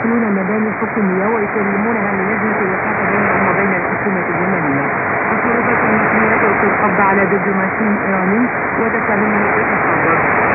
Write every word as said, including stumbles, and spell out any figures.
يدخلون المباني الحكومية ويسلمونها للجنة الوساطة بينهم وبين الحكومة اليمنية. الشرطة المحلية تلقي القبض على دبلوماسي إيراني وتتهمه بالتصرف.